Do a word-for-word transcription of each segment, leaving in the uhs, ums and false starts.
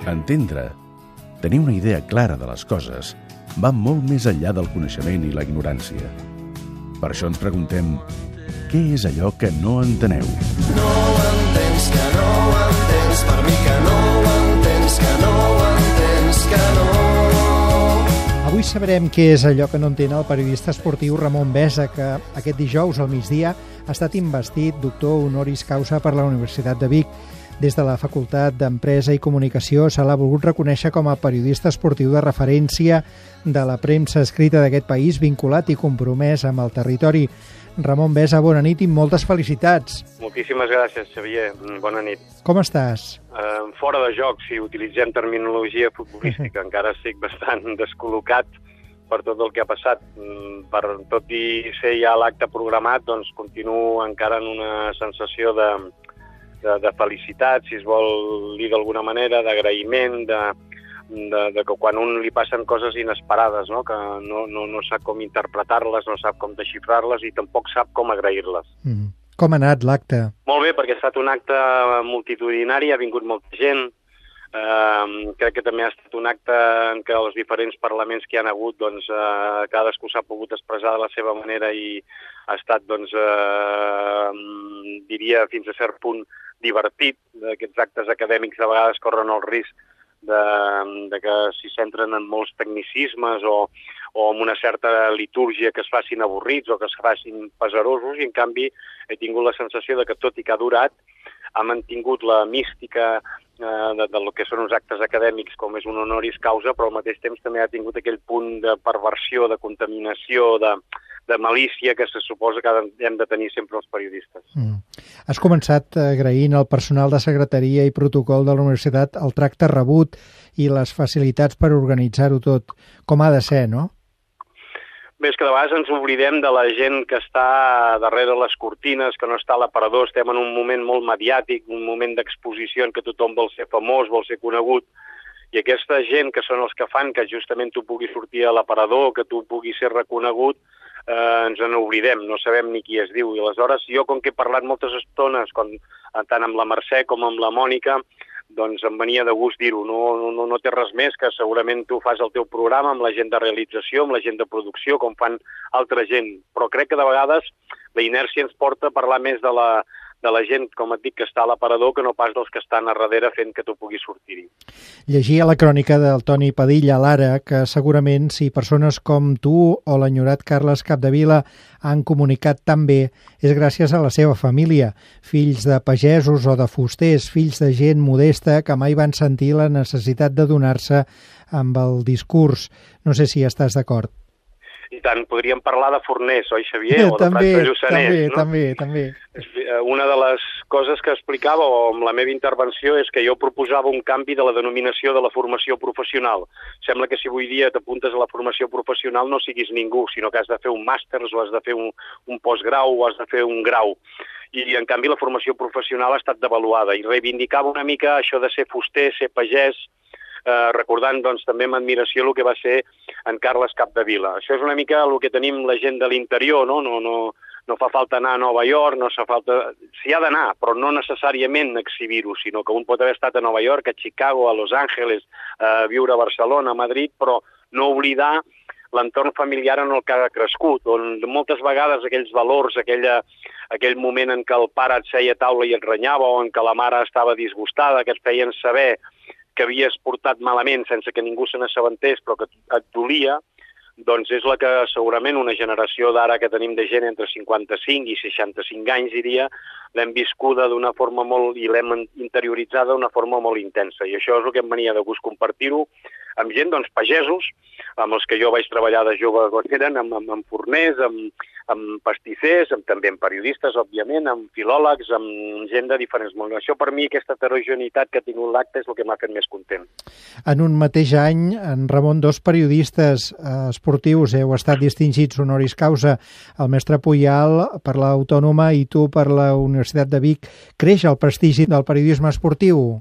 Entendre, tenir una idea clara de les coses, va molt més enllà del coneixement i la ignorància. Per això ens preguntem, què és allò que no enteneu? No ho entens, que no ho entens, per mi que no ho entens, que no ho entens, que no. Avui sabrem què és allò que no entén el periodista esportiu Ramon Besa, que aquest dijous al migdia ha estat investit doctor honoris causa per la Universitat de Vic. Des de la Facultat d'Empresa i Comunicació se l'ha volgut reconèixer com a periodista esportiu de referència de la premsa escrita d'aquest país, vinculat i compromès amb el territori. Ramon Besa, bona nit i moltes felicitats. Moltíssimes gràcies, Xavier. Bona nit. Com estàs? Uh, fora de joc, si utilitzem terminologia futbolística. Encara estic bastant descol·locat per tot el que ha passat. Per tot i ser ja l'acte programat, doncs continuo encara en una sensació de, de, de felicitat, si es vol dir d'alguna manera, d'agraïment, de, de, de que quan un li passen coses inesperades, no? Que no, no, no sap com interpretar-les, no sap com desxifrar-les i tampoc sap com agrair-les. Mm. Com ha anat l'acte? Molt bé, perquè ha estat un acte multitudinari, ha vingut molta gent. Uh, crec que també ha estat un acte en què els diferents parlaments que hi ha hagut, doncs, uh, cadascú s'ha pogut expressar de la seva manera i ha estat, doncs, uh, diria, fins a cert punt divertit. Aquests actes acadèmics de vegades corren el risc de, de que s'hi centren en molts tecnicismes o, o amb una certa litúrgia que es facin avorrits o que es facin pesarosos, i en canvi he tingut la sensació de que tot i que ha durat, ha mantingut la mística eh, de, de lo que són uns actes acadèmics com és un honoris causa, però al mateix temps també ha tingut aquell punt de perversió, de contaminació, de, de malícia que se suposa que hem de tenir sempre els periodistes. Mm. Has començat agraint al personal de secretaria i protocol de la universitat el tracte rebut i les facilitats per organitzar-ho tot, com ha de ser, no? Bé, és que de vegades ens oblidem de la gent que està darrere les cortines, que no està a l'aparador. Estem en un moment molt mediàtic, un moment d'exposició en què tothom vol ser famós, vol ser conegut, i aquesta gent que són els que fan que justament tu puguis sortir a l'aparador, que tu puguis ser reconegut, eh, ens en oblidem, no sabem ni qui es diu. I aleshores jo, com que he parlat moltes estones, com, tant amb la Mercè com amb la Mònica, doncs em venia de gust dir-ho. No, no, no té res més que segurament tu fas el teu programa amb la gent de realització, amb la gent de producció, com fan altra gent. Però crec que de vegades la inèrcia ens porta a parlar més de la, de la gent, com et dic, que està a l'aparador, que no pas dels que estan a darrere fent que tu puguis sortir-hi. Llegia la crònica del Toni Padilla a l'Ara, que segurament si persones com tu o l'enyorat Carles Capdevila han comunicat tan bé és gràcies a la seva família, fills de pagesos o de fusters, fills de gent modesta que mai van sentir la necessitat de donar-se amb el discurs. No sé si estàs d'acord. I tant, podríem parlar de forners, oi, Xavier? O de també, França Lluçanès, també, no? també, també. Una de les coses que explicava o amb la meva intervenció és que jo proposava un canvi de la denominació de la formació professional. Sembla que si avui dia t'apuntes a la formació professional no siguis ningú, sinó que has de fer un màster o has de fer un, un postgrau o has de fer un grau. I, en canvi, la formació professional ha estat devaluada i reivindicava una mica això de ser fuster, ser pagès, eh, recordant doncs, també amb admiració el que va ser en Carles Capdevila. Això és una mica el que tenim la gent de l'interior, no? No, no, no fa falta anar a Nova York, no fa falta... S'hi ha d'anar, però no necessàriament exhibir-ho, sinó que un pot haver estat a Nova York, a Chicago, a Los Angeles, a viure a Barcelona, a Madrid, però no oblidar l'entorn familiar en el que ha crescut, on moltes vegades aquells valors, aquella, aquell moment en què el pare et feia taula i et renyava, o en què la mare estava disgustada, que et feien saber que havies portat malament sense que ningú se n'assabentés, però que et dolia, doncs és la que segurament una generació d'ara que tenim de gent entre cinquanta-cinc i seixanta-cinc anys, diria, l'hem viscuda d'una forma molt, i l'hem interioritzada d'una forma molt intensa. I això és el que em venia de gust compartir-ho amb gent, doncs, pagesos, amb els que jo vaig treballar de jove quan eren, amb, amb, amb forners, amb, amb pastissers, amb, també amb periodistes, òbviament, amb filòlegs, amb gent de diferents mons. Això, per mi, aquesta heterogeneïtat que ha tingut l'acte és el que m'ha fet més content. En un mateix any, en Ramon, dos periodistes eh, esportius heu estat distingits honoris causa, el mestre Puyal per l'Autònoma i tu per la Universitat de Vic. Creix el prestigi del periodisme esportiu?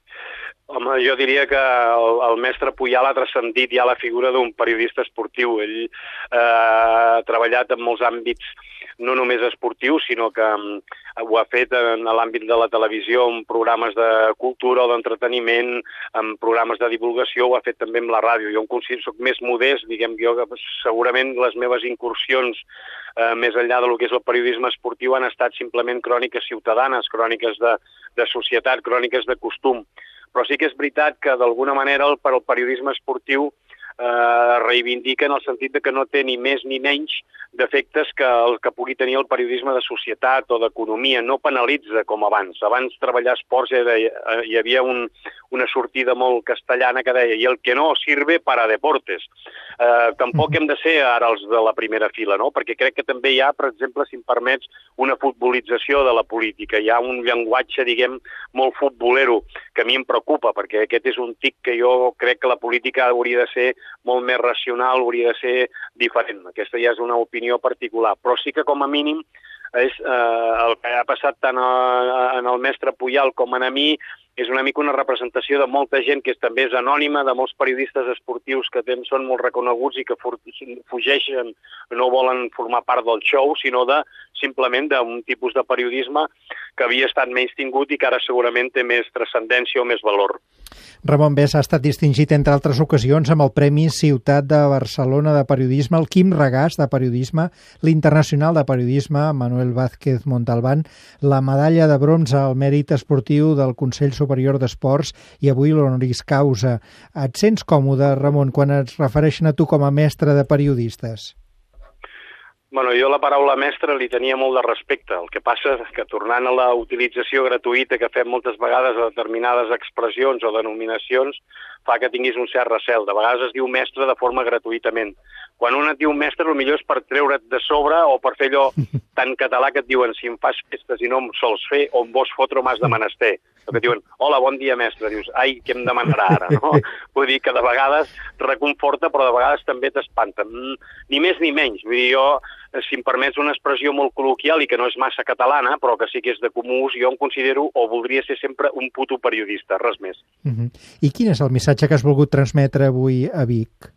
Home, jo diria que el, el mestre Puyal ha transcendit ja la figura d'un periodista esportiu. Ell eh, ha treballat en molts àmbits no només esportiu, sinó que um, ho ha fet en l'àmbit de la televisió, en programes de cultura o d'entreteniment, en programes de divulgació, ho ha fet també amb la ràdio. Jo em considero, soc més modest, diguem jo, que segurament les meves incursions eh, més enllà del que és el periodisme esportiu han estat simplement cròniques ciutadanes, cròniques de, de societat, cròniques de costum. Però sí que és veritat que d'alguna manera el, per al periodisme esportiu eh, reivindica en el sentit de que no té ni més ni menys d'efectes que el que pugui tenir el periodisme de societat o d'economia. No penalitza com abans. Abans treballar esports hi havia un, una sortida molt castellana que deia i el que no sirve para deportes. Eh, tampoc hem de ser ara els de la primera fila, no? Perquè crec que també hi ha, per exemple, si em permets, una futbolització de la política. Hi ha un llenguatge, diguem, molt futbolero, que a mi em preocupa, perquè aquest és un tic que jo crec que la política hauria de ser molt més racional, hauria de ser diferent. Aquesta ja és una opinió particular, però sí que com a mínim és eh, el que ha passat tant a, en el mestre Puyal com en a mi és una mica una representació de molta gent que és, també és anònima, de molts periodistes esportius que tenen, són molt reconeguts i que fugeixen, no volen formar part del show, sinó de simplement d'un tipus de periodisme que havia estat menys tingut i que ara segurament té més transcendència o més valor. Ramon Bes ha estat distingit, entre altres ocasions, amb el Premi Ciutat de Barcelona de Periodisme, el Quim Regàs de Periodisme, l'Internacional de Periodisme, Manuel Vázquez Montalbán, la medalla de bronze al mèrit esportiu del Consell Superior d'Esports i avui l'honoris causa. Et sents còmode, Ramon, quan es refereixen a tu com a mestre de periodistes? Bueno, jo la paraula mestre li tenia molt de respecte. El que passa és que tornant a la utilització gratuïta que fem moltes vegades a determinades expressions o denominacions, fa que tinguis un cert recel. De vegades es diu mestre de forma gratuïtament. Quan un et diu mestre, el millor és per treure't de sobre o per fer allò tan català que et diuen si em fas festes i no em sols fer o em vols fotre o m'has de menester. Que et diuen, hola, bon dia, mestre. Dius, ai, què em demanarà ara, no? Vull dir que de vegades reconforta, però de vegades també t'espanta. Ni més ni menys. Vull dir, jo, si em permets una expressió molt col·loquial i que no és massa catalana, però que sí que és de comú ús, jo em considero o voldria ser sempre un puto periodista, res més. Uh-huh. I quin és el missatge que has volgut transmetre avui a Vic?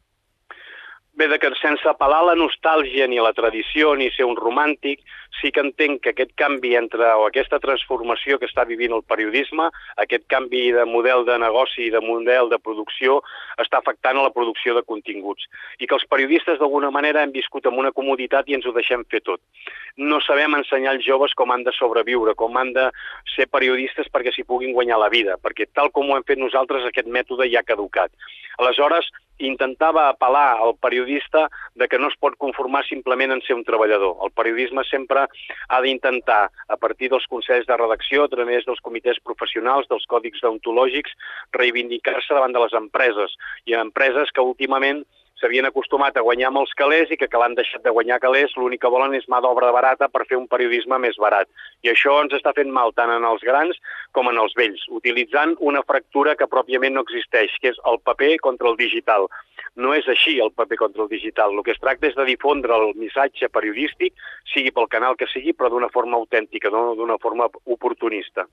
Bé, de que sense apel·lar a la nostàlgia ni a la tradició ni ser un romàntic, sí que entenc que aquest canvi entre, o aquesta transformació que està vivint el periodisme, aquest canvi de model de negoci i de model de producció, està afectant a la producció de continguts. I que els periodistes d'alguna manera hem viscut amb una comoditat i ens ho deixem fer tot. No sabem ensenyar als joves com han de sobreviure, com han de ser periodistes perquè s'hi puguin guanyar la vida, perquè tal com ho hem fet nosaltres aquest mètode ja ha caducat. Aleshores, intentava apel·lar al periodista de que no es pot conformar simplement en ser un treballador. El periodisme sempre ha d'intentar, a partir dels consells de redacció, a través dels comitès professionals, dels còdics deontològics, reivindicar-se davant de les empreses. Hi ha empreses que últimament s'havien acostumat a guanyar molts calés i que, que l'han deixat de guanyar calés, l'únic que volen és mà d'obra barata per fer un periodisme més barat. I això ens està fent mal tant en els grans com en els vells, utilitzant una fractura que pròpiament no existeix, que és el paper contra el digital. No és així el paper contra el digital. El que es tracta és de difondre el missatge periodístic, sigui pel canal que sigui, però d'una forma autèntica, no d'una forma oportunista.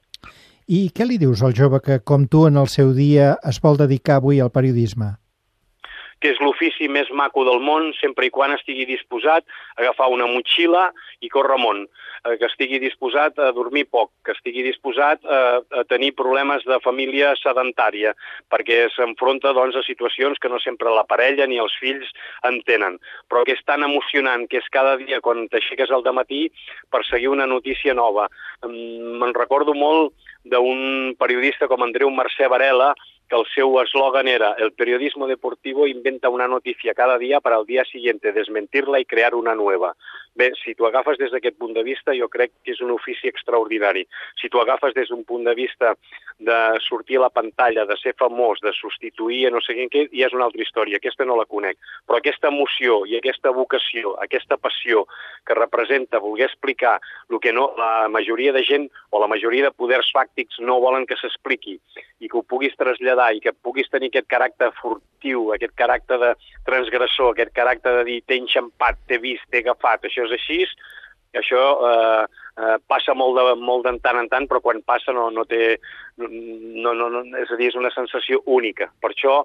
I què li dius al jove que, com tu en el seu dia, es vol dedicar avui al periodisme? Que és l'ofici més maco del món, sempre i quan estigui disposat a agafar una motxilla i córrer món, que estigui disposat a dormir poc, que estigui disposat a, a tenir problemes de família sedentària, perquè s'enfronta doncs, a situacions que no sempre la parella ni els fills entenen, però que és tan emocionant que és cada dia quan t'aixeques al dematí per seguir una notícia nova. Me'n recordo molt d'un periodista com Andreu Mercè Varela, que el seu eslògan era «El periodismo deportivo inventa una noticia cada día para el día siguiente desmentirla y crear una nueva». Bé, si t'ho agafes des d'aquest punt de vista, jo crec que és un ofici extraordinari. Si t'ho agafes des d'un punt de vista de sortir a la pantalla, de ser famós, de substituir a no sé què, ja és una altra història. Aquesta no la conec. Però aquesta emoció i aquesta vocació, aquesta passió que representa voler explicar el que no, la majoria de gent o la majoria de poders fàctics no volen que s'expliqui i que ho puguis traslladar i que puguis tenir aquest caràcter furtiu, aquest caràcter de transgressor, aquest caràcter de dir t'he enxampat, t'he vist, t'he agafat, això és així, això eh, eh, passa molt de, molt de tant en tant, però quan passa no, no té... No, no, no, és a dir, és una sensació única. Per això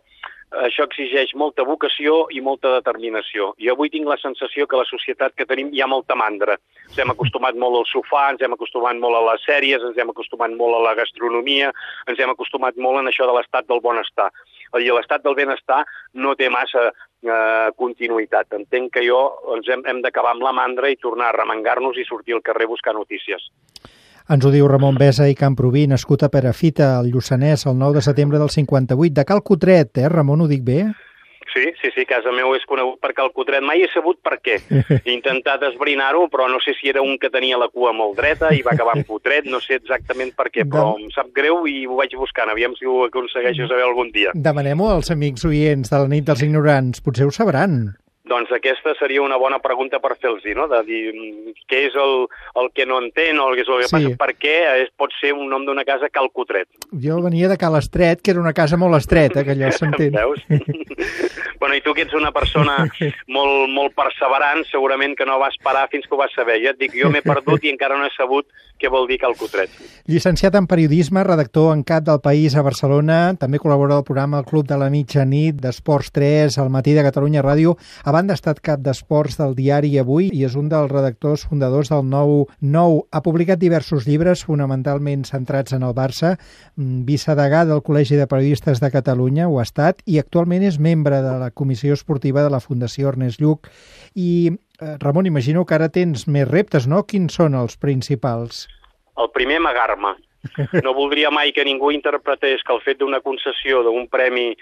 això exigeix molta vocació i molta determinació. I avui tinc la sensació que la societat que tenim hi ha molta mandra. Ens hem acostumat molt al sofà, ens hem acostumat molt a les sèries, ens hem acostumat molt a la gastronomia, ens hem acostumat molt en això de l'estat del benestar. I l'estat del benestar no té massa eh, continuïtat. Entenc que jo ens hem, hem d'acabar amb la mandra i tornar a remengar-nos i sortir al carrer a buscar notícies. Ens ho diu Ramon Besa i Camproví, nascut a Perafita, al Lluçanès, el nou de setembre del cinquanta-vuit, de Cal Cotret, eh, Ramon, ho dic bé? Sí, sí, sí, casa meu és conegut per Cal Cotret. Mai he sabut per què. He intentat esbrinar-ho, però no sé si era un que tenia la cua molt dreta i va acabar amb Cotret, no sé exactament per què, però em sap greu i ho vaig buscant. Aviam si ho aconsegueixo saber algun dia. Demanem-ho als amics oients de la nit dels ignorants, potser ho sabran. Doncs aquesta seria una bona pregunta per fer-los, no? De dir què és el, el que no entén o el que és el que sí. passa, per què es pot ser un nom d'una casa Cal Cotret. Jo venia de Cal Estret, que era una casa molt estreta, que allò s'entén. Veus? Bueno, i tu que ets una persona molt, molt perseverant, segurament que no vas parar fins que ho vas saber. Ja et dic, jo m'he perdut i encara no he sabut què vol dir Cal Cotret. Llicenciat en periodisme, redactor en cap del País a Barcelona, també col·labora al programa El Club de la Mitjanit, d'Esports tres, al Matí de Catalunya Ràdio. A banda, ha estat cap d'Esports del diari Avui i és un dels redactors fundadors del Nou Nou. Ha publicat diversos llibres fonamentalment centrats en el Barça, vicedegà del Col·legi de Periodistes de Catalunya, ho ha estat, i actualment és membre de la Comissió Esportiva de la Fundació Ernest Lluch. I, eh, Ramon, imagino que ara tens més reptes, no? Quins són els principals? El primer, amagar-me. No voldria mai que ningú interpretés que el fet d'una concessió d'un premi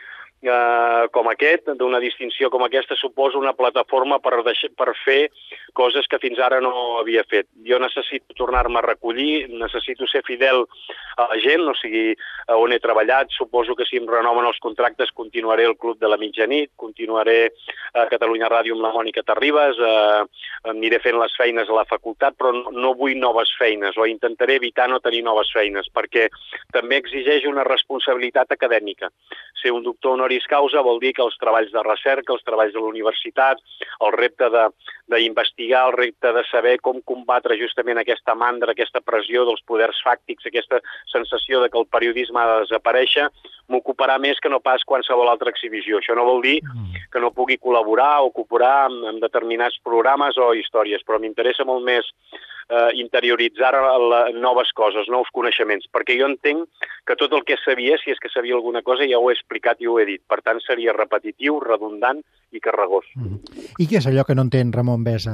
eh, com aquest, d'una distinció com aquesta, suposa una plataforma per, deixar, per fer coses que fins ara no havia fet. Jo necessito tornar-me a recollir, necessito ser fidel a la gent, o sigui, on he treballat. Suposo que si em renoven els contractes continuaré el Club de la Mitjanit, continuaré a Catalunya Ràdio amb la Mònica Terribas, eh, aniré fent les feines a la facultat, però no, no vull noves feines, o intentaré evitar no tenir noves feines, perquè també exigeix una responsabilitat acadèmica. Ser un doctor honoris causa vol dir que els treballs de recerca, els treballs de la universitat, el repte d'investigar, el repte de saber com combatre justament aquesta mandra, aquesta pressió dels poders fàctics, aquesta sensació de que el periodisme ha de desaparèixer, m'ocuparà més que no pas qualsevol altra exhibició. Això no vol dir que no pugui col·laborar o cooperar amb, amb determinats programes o històries, però m'interessa molt més eh, interioritzar la, noves coses, nous coneixements, perquè jo entenc que tot el que sabia, si és que sabia alguna cosa, ja ho he explicat i ho he dit. Per tant, seria repetitiu, redundant i carregós. Mm. I què és allò que no entén Ramon Besa?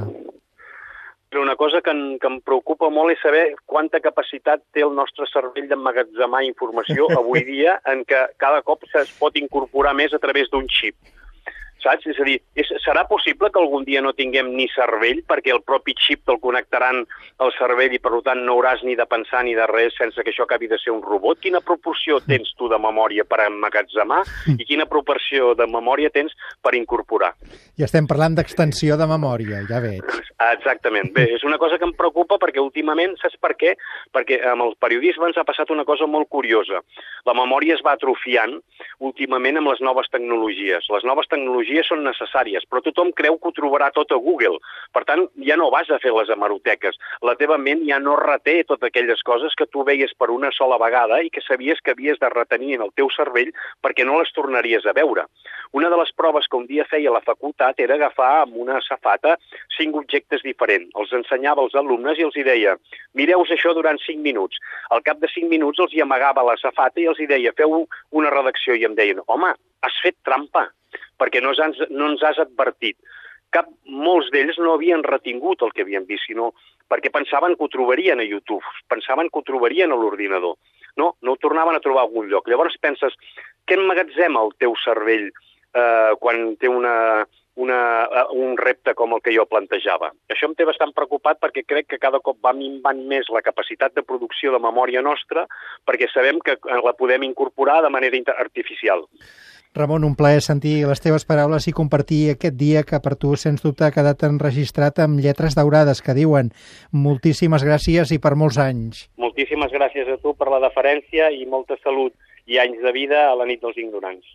Però una cosa que, en, que em preocupa molt és saber quanta capacitat té el nostre cervell d'emmagatzemar informació avui dia, en què cada cop es pot incorporar més a través d'un xip. Saps? És a dir, és, serà possible que algun dia no tinguem ni cervell perquè el propi xip te'l connectaran al cervell i per tant no hauràs ni de pensar ni de res sense que això acabi de ser un robot? Quina proporció tens tu de memòria per emmagatzemar i quina proporció de memòria tens per incorporar? Ja estem parlant d'extensió de memòria, ja veig. Exactament. Bé, és una cosa que em preocupa perquè últimament, saps per què? Perquè amb el periodisme ens ha passat una cosa molt curiosa. La memòria es va atrofiant últimament amb les noves tecnologies. Les noves tecnologies són necessàries, però tothom creu que ho trobarà tot a Google. Per tant, ja no vas a fer les hemeroteques. La teva ment ja no reté totes aquelles coses que tu veies per una sola vegada i que sabies que havies de retenir en el teu cervell perquè no les tornaries a veure. Una de les proves que un dia feia a la facultat era agafar amb una safata cinc objectes diferents. Els ensenyava als alumnes i els hi deia, mireu-vos això durant cinc minuts. Al cap de cinc minuts els hi amagava la safata i els hi deia, feu una redacció, i em deien, home, has fet trampa, perquè no ens, no ens has advertit. Cap, molts d'ells no havien retingut el que havien vist, sinó perquè pensaven que ho trobarien a YouTube, pensaven que ho trobarien a l'ordinador. No, no ho tornaven a trobar a algun lloc. Llavors penses, què emmagatzema el teu cervell eh, quan té una, una, un repte com el que jo plantejava? Això em té bastant preocupat perquè crec que cada cop va minvant més la capacitat de producció de memòria nostra perquè sabem que la podem incorporar de manera artificial. Ramon, un plaer sentir les teves paraules i compartir aquest dia que per tu, sens dubte, ha quedat enregistrat amb lletres daurades que diuen moltíssimes gràcies i per molts anys. Moltíssimes gràcies a tu per la deferència i molta salut i anys de vida a la nit dels ignorants.